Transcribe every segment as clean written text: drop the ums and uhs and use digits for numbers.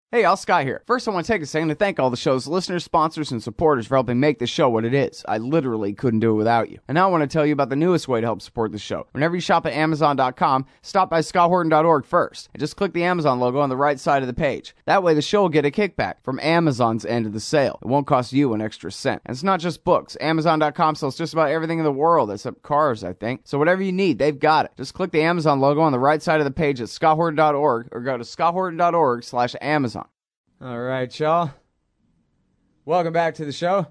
Hey, Al Scott here. First, I want to take a second to thank all the show's listeners, sponsors, and supporters for helping make this show what it is. I literally couldn't do it without you. And now I want to tell you about the newest way to help support the show. Whenever you shop at Amazon.com, stop by ScottHorton.org first, and just click the Amazon logo on the right side of the page. That way the show will get a kickback from Amazon's end of the sale. It won't cost you an extra cent. And it's not just books. Amazon.com sells just about everything in the world, except cars, I think. So whatever you need, they've got it. Just click the Amazon logo on the right side of the page at ScottHorton.org or go to ScottHorton.org/Amazon. All right, y'all. Welcome back to the show.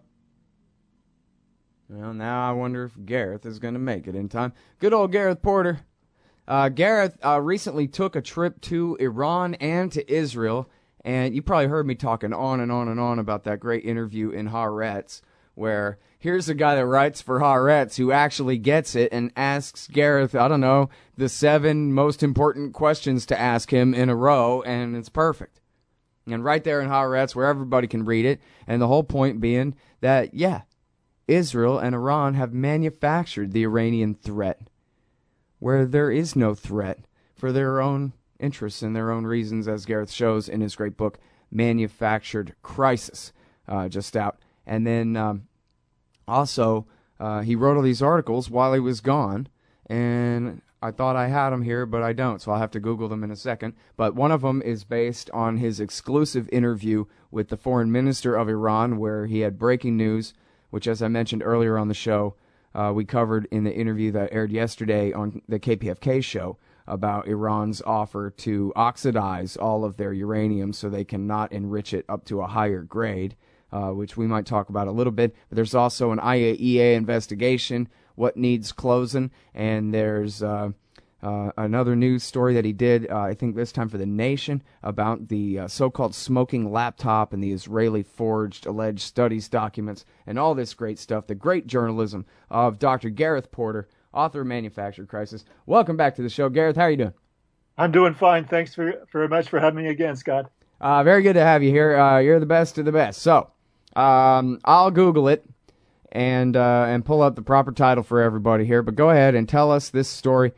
Well, now I wonder if Gareth is going to make it in time. Good old Gareth Porter. Gareth recently took a trip to Iran and to Israel, and you probably heard me talking on and on and on about that great interview in Haaretz, where here's a guy that writes for Haaretz who actually gets it and asks Gareth, I don't know, the 7 most important questions to ask him in a row, and it's perfect. And right there in Haaretz, where everybody can read it, and the whole point being that, yeah, Israel and Iran have manufactured the Iranian threat, where there is no threat for their own interests and their own reasons, as Gareth shows in his great book, Manufactured Crisis, just out. And then also, he wrote all these articles while he was gone, and I thought I had them here, but I don't, so I'll have to Google them in a second. But one of them is based on his exclusive interview with the foreign minister of Iran, where he had breaking news, which, as I mentioned earlier on the show, we covered in the interview that aired yesterday on the KPFK show about Iran's offer to oxidize all of their uranium so they cannot enrich it up to a higher grade, which we might talk about a little bit. But there's also an IAEA investigation, what needs closing, and there's another news story that he did, I think this time for The Nation, about the so-called smoking laptop and the Israeli-forged alleged studies documents and all this great stuff, the great journalism of Dr. Gareth Porter, author of Manufactured Crisis. Welcome back to the show. Gareth, how are you doing? I'm doing fine. Thanks very much for having me again, Scott. Very good to have you here. You're the best of the best. So, I'll Google it and pull up the proper title for everybody here. But go ahead and tell us this story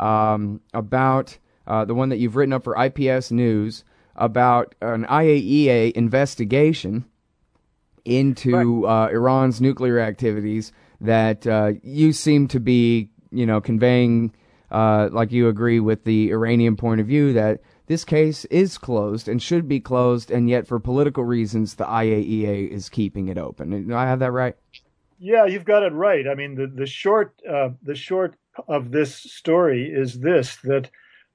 about the one that you've written up for IPS News about an IAEA investigation into Iran's nuclear activities that you seem to be, conveying, like you agree with the Iranian point of view, that this case is closed and should be closed, and yet for political reasons the IAEA is keeping it open. Do I have that right? Yeah, you've got it right. I mean, the short of this story is this, that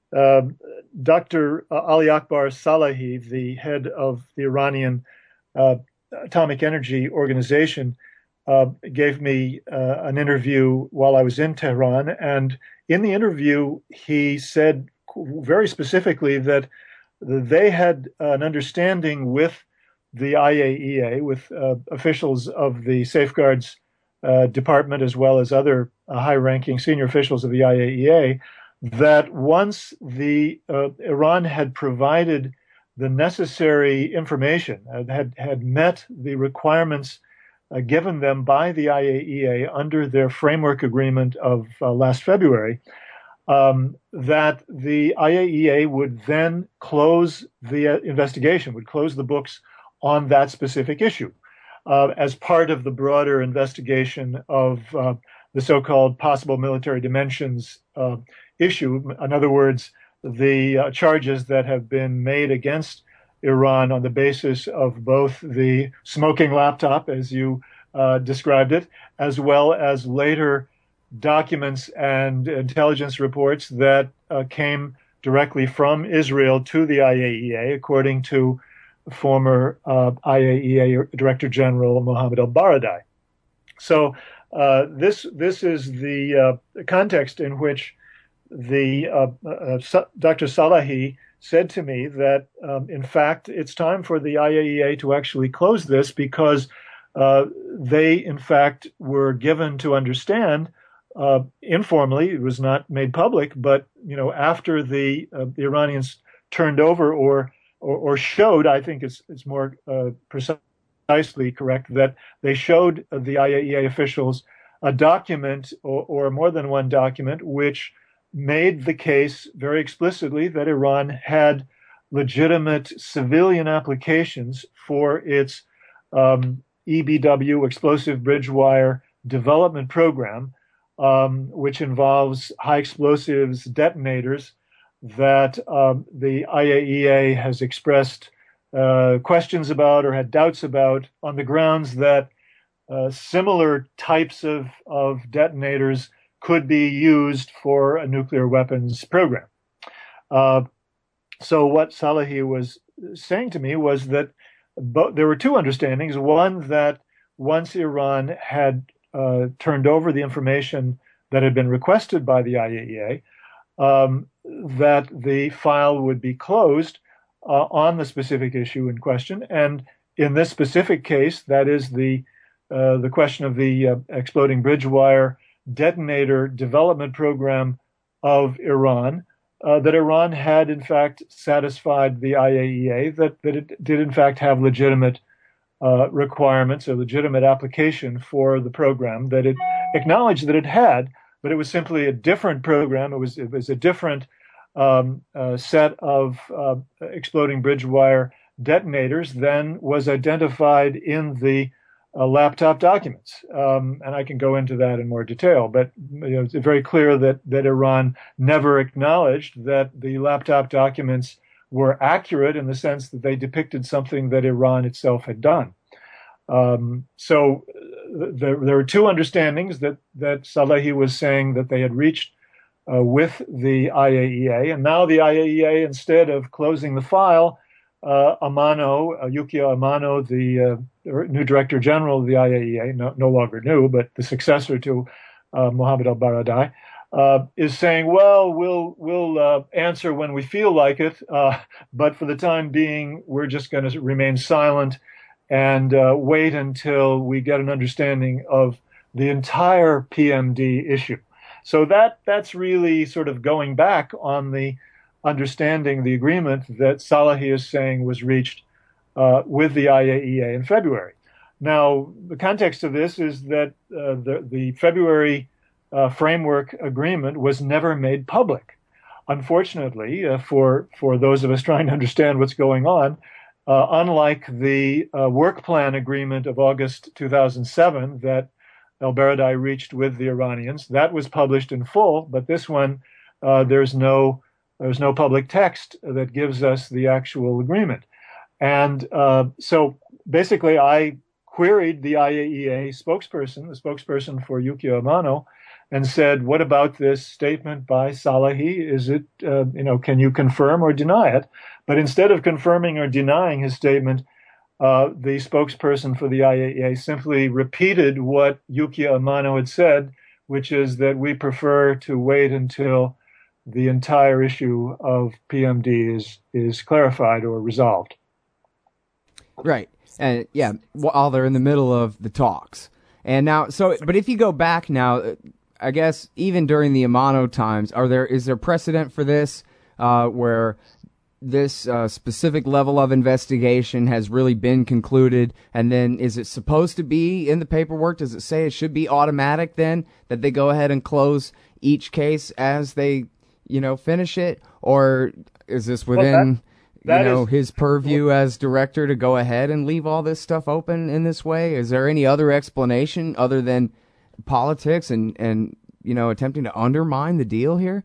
Dr. Ali Akbar Salahi, the head of the Iranian Atomic Energy Organization, gave me an interview while I was in Tehran. And in the interview, he said very specifically that they had an understanding with the IAEA, with officials of the Safeguards Department, as well as other high-ranking senior officials of the IAEA, that once Iran had provided the necessary information, had met the requirements given them by the IAEA under their framework agreement of last February, that the IAEA would then close the investigation, would close the books on that specific issue, as part of the broader investigation of the so-called possible military dimensions issue. In other words, the charges that have been made against Iran on the basis of both the smoking laptop, as you described it, as well as later documents and intelligence reports that came directly from Israel to the IAEA, according to former IAEA Director General Mohammad al-Baradei. So this is the context in which the Dr. Salahi said to me that, in fact, it's time for the IAEA to actually close this, because they, in fact, were given to understand informally, it was not made public, but after the Iranians turned over or showed, I think it's more precisely correct, that they showed the IAEA officials a document or more than one document which made the case very explicitly that Iran had legitimate civilian applications for its EBW, explosive bridge wire development program, which involves high explosives detonators that the IAEA has expressed questions about or had doubts about on the grounds that similar types of detonators could be used for a nuclear weapons program. So what Salehi was saying to me was that there were two understandings. One, that once Iran had turned over the information that had been requested by the IAEA, that the file would be closed on the specific issue in question. And in this specific case, that is the question of the exploding bridge wire detonator development program of Iran, that Iran had in fact satisfied the IAEA that it did in fact have legitimate requirements or legitimate application for the program, that it acknowledged that it had, but it was simply a different program. It was a different set of exploding bridge wire detonators than was identified in the laptop documents. And I can go into that in more detail, but it's very clear that Iran never acknowledged that the laptop documents were accurate in the sense that they depicted something that Iran itself had done. So there were two understandings that Salehi was saying that they had reached with the IAEA, and now the IAEA, instead of closing the file, Yukio Amano, the new Director General of the IAEA, no longer new, but the successor to Mohammed al-Baradei, is saying, well, we'll answer when we feel like it, but for the time being, we're just going to remain silent and wait until we get an understanding of the entire PMD issue. So that's really sort of going back on the understanding, the agreement that Salehi is saying was reached with the IAEA in February. Now, the context of this is that the February framework agreement was never made public. Unfortunately, for those of us trying to understand what's going on, unlike the work plan agreement of August 2007 that al-Baradei reached with the Iranians, that was published in full, but this one, there's no public text that gives us the actual agreement. And so basically, I queried the IAEA spokesperson, the spokesperson for Yukio Amano, and said, what about this statement by Salehi? Is it, can you confirm or deny it? But instead of confirming or denying his statement, the spokesperson for the IAEA simply repeated what Yukio Amano had said, which is that we prefer to wait until the entire issue of PMD is clarified or resolved. Right. And yeah, while they're in the middle of the talks. And now, but if you go back now, I guess even during the Amano times, is there precedent for this, where this specific level of investigation has really been concluded, and then is it supposed to be in the paperwork? Does it say it should be automatic then, that they go ahead and close each case as they, finish it? Or is this within, his purview as director to go ahead and leave all this stuff open in this way? Is there any other explanation other than politics and attempting to undermine the deal here?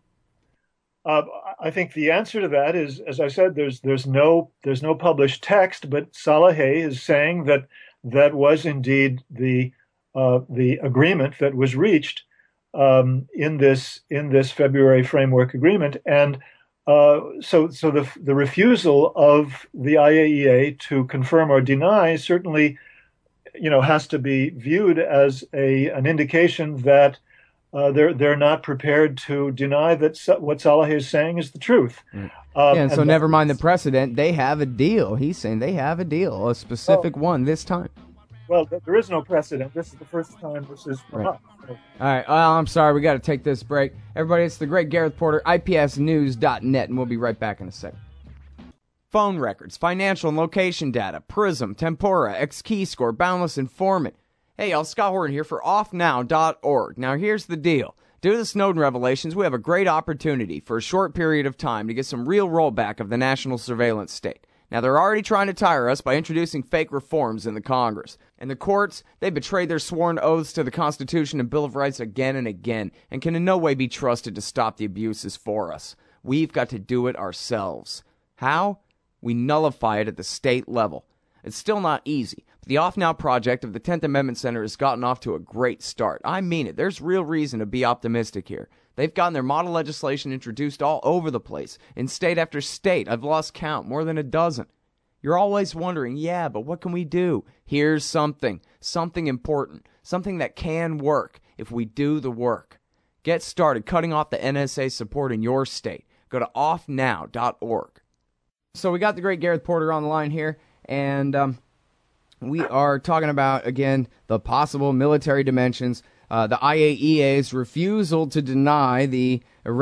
I think the answer to that is, as I said, there's no published text, but Salehi is saying that was indeed the agreement that was reached in this February framework agreement, and so the refusal of the IAEA to confirm or deny certainly has to be viewed as an indication that they're not prepared to deny that what Salehi is saying is the truth. And so never mind the precedent. They have a deal. He's saying they have a deal, a specific one this time. Well, there is no precedent. This is the first time this is come up. So. All right. Well, I'm sorry. We got to take this break. Everybody, it's the great Gareth Porter, IPSnews.net, and we'll be right back in a second. Phone records, financial and location data, Prism, Tempora, X-Keyscore, Boundless Informant. Hey, y'all, Scott Horton here for offnow.org. Now, here's the deal. Due to the Snowden revelations, we have a great opportunity for a short period of time to get some real rollback of the national surveillance state. Now, they're already trying to tire us by introducing fake reforms in the Congress. And the courts, they betrayed their sworn oaths to the Constitution and Bill of Rights again and again, and can in no way be trusted to stop the abuses for us. We've got to do it ourselves. How? We nullify it at the state level. It's still not easy, but the Off Now project of the 10th Amendment Center has gotten off to a great start. I mean it. There's real reason to be optimistic here. They've gotten their model legislation introduced all over the place, in state after state. I've lost count, more than a dozen. You're always wondering, yeah, but what can we do? Here's something important, something that can work if we do the work. Get started cutting off the NSA support in your state. Go to offnow.org. So we got the great Gareth Porter on the line here, and we are talking about, again, the possible military dimensions. The IAEA's refusal to deny the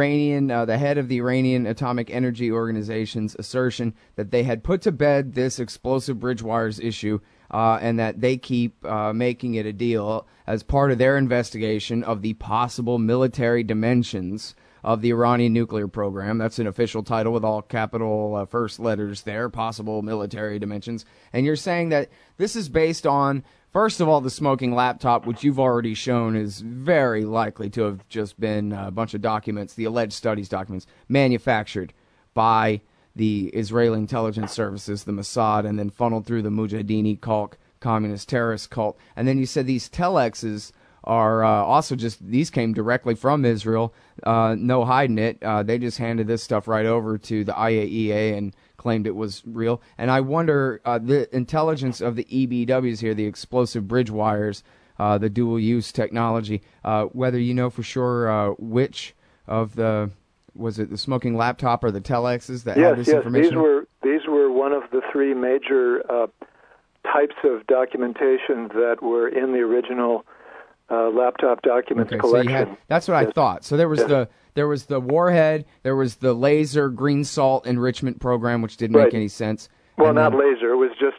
head of the Iranian Atomic Energy Organization's assertion that they had put to bed this explosive bridge wires issue, and that they keep making it a deal as part of their investigation of the possible military dimensions of the Iranian nuclear program. That's an official title with all capital first letters there, possible military dimensions. And you're saying that this is based on, first of all, the smoking laptop, which you've already shown is very likely to have just been a bunch of documents, the alleged studies documents, manufactured by the Israeli intelligence services, the Mossad, and then funneled through the Mujahideen cult, communist terrorist cult. And then you said these telexes are also these came directly from Israel, no hiding it. They just handed this stuff right over to the IAEA and claimed it was real. And I wonder, the intelligence of the EBWs here, the explosive bridge wires, the dual-use technology, whether you know for sure which of was it the smoking laptop or the telexes that had this information? These were one of the three major types of documentation that were in the original laptop documents collection. So that's what I thought. So there was the warhead, there was the laser green salt enrichment program, which didn't make any sense. Well, not laser. It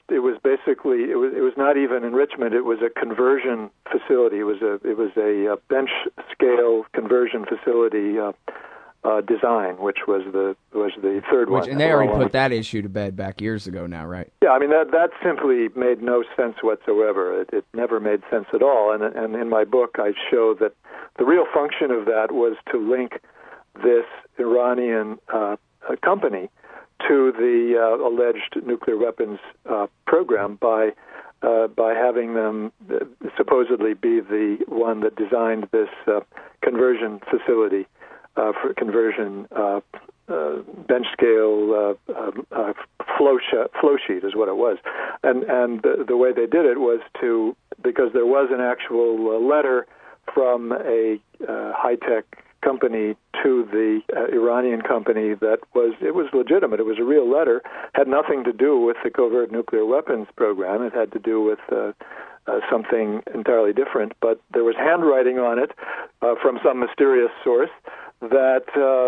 was not even enrichment. It was a conversion facility. It was a bench scale conversion facility design, which was the third one. And they already put that issue to bed back years ago now, right? Yeah, I mean that simply made no sense whatsoever. It never made sense at all. And in my book, I show that the real function of that was to link this Iranian company to the alleged nuclear weapons program by having them supposedly be the one that designed this conversion facility. For conversion, bench scale flow sheet is what it was, and the way they did it was because there was an actual letter from a high-tech company to the Iranian company that was legitimate. It was a real letter. Had nothing to do with the covert nuclear weapons program. It had to do with something entirely different. But there was handwriting on it from some mysterious source that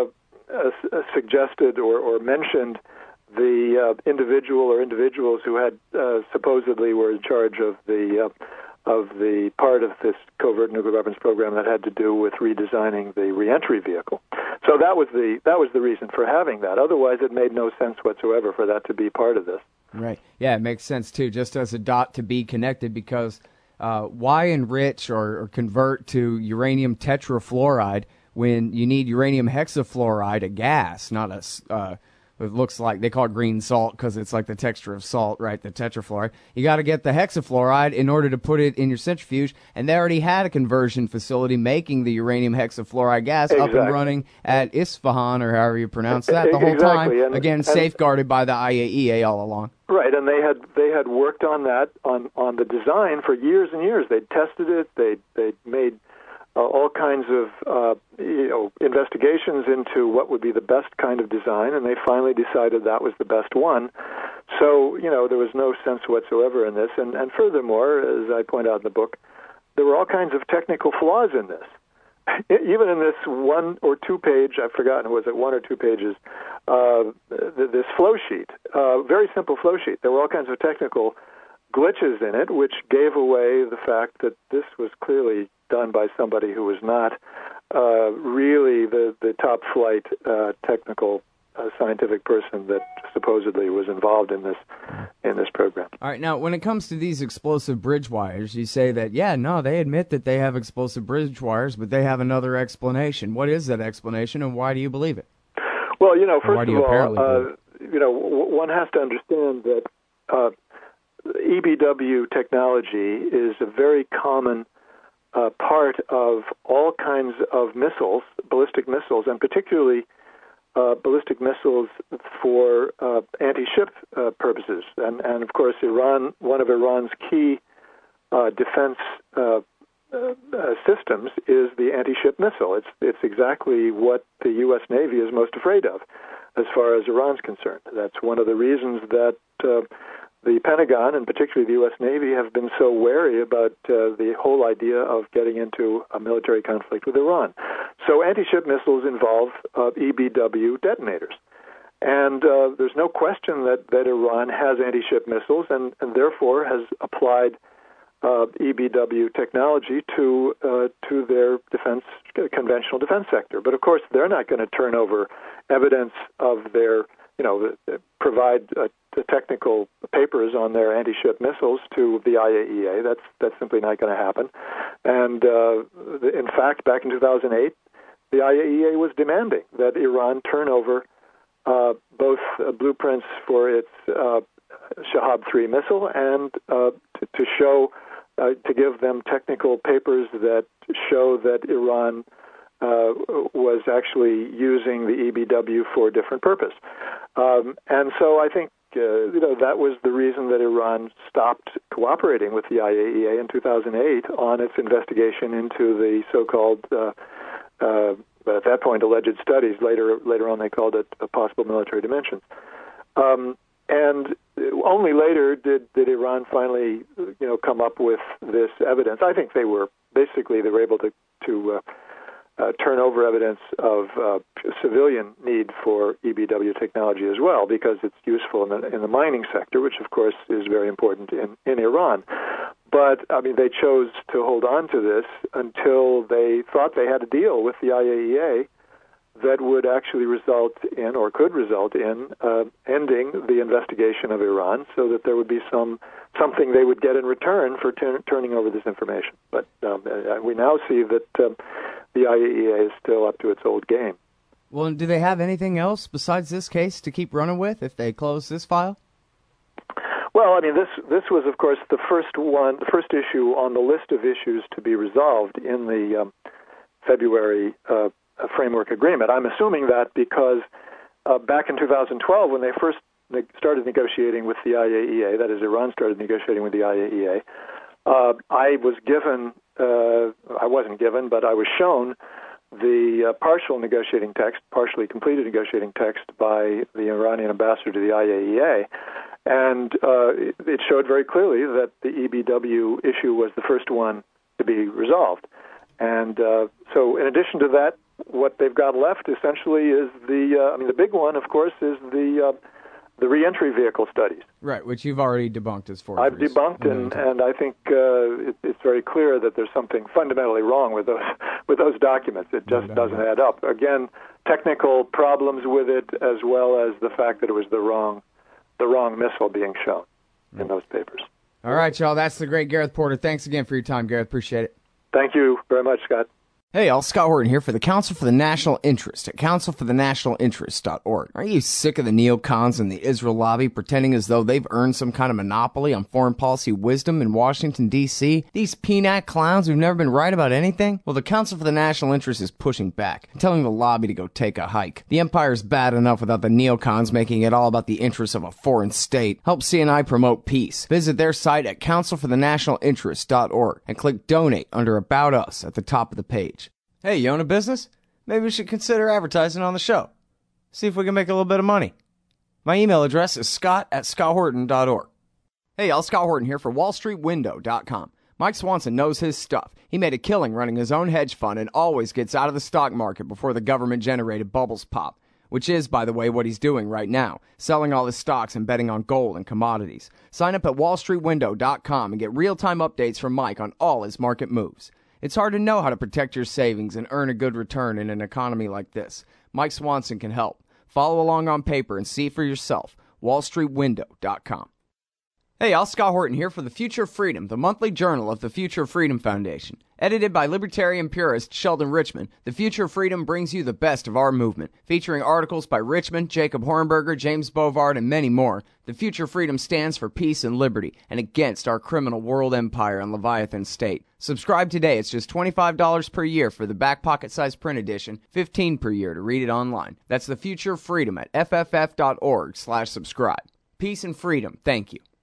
suggested or mentioned the individual or individuals who had supposedly were in charge of the part of this covert nuclear weapons program that had to do with redesigning the reentry vehicle. So that was the reason for having that. Otherwise, it made no sense whatsoever for that to be part of this. Right. Yeah, it makes sense too. Just as a dot to be connected, because why enrich or convert to uranium tetrafluoride when you need uranium hexafluoride, a gas, not a it looks like they call it green salt because it's like the texture of salt, right? The tetrafluoride. You got to get the hexafluoride in order to put it in your centrifuge, and they already had a conversion facility making the uranium hexafluoride gas up and running at Isfahan, or however you pronounce that, the whole time. And, again, safeguarded by the IAEA all along. Right, and they had worked on that on the design for years and years. They tested it. They made all kinds of investigations into what would be the best kind of design, and they finally decided that was the best one. So, there was no sense whatsoever in this. And furthermore, as I point out in the book, there were all kinds of technical flaws in this. Even in this 1 or 2 page, I've forgotten, was it 1 or 2 pages, this flow sheet, very simple flow sheet. There were all kinds of technical glitches in it, which gave away the fact that this was clearly done by somebody who was not really the top flight technical scientific person that supposedly was involved in this program. All right, now when it comes to these explosive bridge wires, you say that they admit that they have explosive bridge wires, but they have another explanation. What is that explanation, and why do you believe it? Well, first of all, one has to understand that EBW technology is a very common part of all kinds of missiles, ballistic missiles, and particularly ballistic missiles for anti-ship purposes. And of course, one of Iran's key defense systems is the anti-ship missile. It's exactly what the U.S. Navy is most afraid of as far as Iran's concerned. That's one of the reasons that the Pentagon, and particularly the U.S. Navy, have been so wary about the whole idea of getting into a military conflict with Iran. So anti-ship missiles involve EBW detonators. And there's no question that Iran has anti-ship missiles and therefore has applied EBW technology to their conventional defense sector. But of course, they're not going to turn over evidence of their, provide the technical papers on their anti-ship missiles to the IAEA. That's simply not going to happen. And in fact, back in 2008, the IAEA was demanding that Iran turn over both blueprints for its Shahab-3 missile and to show, to give them technical papers that show that Iran was actually using the EBW for a different purpose. And so I think that was the reason that Iran stopped cooperating with the IAEA in 2008 on its investigation into the so-called, at that point, alleged studies. Later on, they called it a possible military dimensions. And only later did Iran finally, come up with this evidence. I think they were able to turn over evidence of civilian need for EBW technology as well, because it's useful in the mining sector, which of course is very important in Iran. But they chose to hold on to this until they thought they had a deal with the IAEA that would actually result in, or could result in, ending the investigation of Iran, so that there would be something they would get in return for turning over this information. But we now see that the IAEA is still up to its old game. Well, do they have anything else besides this case to keep running with if they close this file? Well, this was, of course, the first issue on the list of issues to be resolved in the February framework agreement. I'm assuming that because back in 2012, when they first started negotiating with the IAEA, that is, Iran started negotiating with the IAEA, I wasn't given, but I was shown the partially completed negotiating text by the Iranian ambassador to the IAEA, and it showed very clearly that the EBW issue was the first one to be resolved. And so in addition to that, what they've got left essentially is the big one, of course, is the reentry vehicle studies. Right, which you've already debunked as forgeries. I've debunked, and I think it's very clear that there's something fundamentally wrong with those documents. It just doesn't add up. Again, technical problems with it, as well as the fact that it was the wrong missile being shown in those papers. All right, y'all. That's the great Gareth Porter. Thanks again for your time, Gareth. Appreciate it. Thank you very much, Scott. Hey, y'all, Scott Horton here for the Council for the National Interest at councilforthenationalinterest.org. Are you sick of the neocons and the Israel lobby pretending as though they've earned some kind of monopoly on foreign policy wisdom in Washington, D.C.? These PNAC clowns who've never been right about anything? Well, the Council for the National Interest is pushing back and telling the lobby to go take a hike. The empire's bad enough without the neocons making it all about the interests of a foreign state. Help CNI promote peace. Visit their site at councilforthenationalinterest.org and click Donate under About Us at the top of the page. Hey, you own a business? Maybe we should consider advertising on the show. See if we can make a little bit of money. My email address is scott@scotthorton.org. Hey, y'all, Scott Horton here for wallstreetwindow.com. Mike Swanson knows his stuff. He made a killing running his own hedge fund and always gets out of the stock market before the government-generated bubbles pop, which is, by the way, what he's doing right now, selling all his stocks and betting on gold and commodities. Sign up at wallstreetwindow.com and get real-time updates from Mike on all his market moves. It's hard to know how to protect your savings and earn a good return in an economy like this. Mike Swanson can help. Follow along on paper and see for yourself. WallStreetWindow.com. Hey, y'all, Scott Horton here for The Future of Freedom, the monthly journal of the Future of Freedom Foundation. Edited by libertarian purist Sheldon Richman, The Future of Freedom brings you the best of our movement, featuring articles by Richman, Jacob Hornberger, James Bovard, and many more. The Future of Freedom stands for peace and liberty, and against our criminal world empire and Leviathan state. Subscribe today. It's just $25 per year for the back pocket size print edition, $15 per year to read it online. That's The Future of Freedom at fff.org/subscribe. Peace and freedom. Thank you.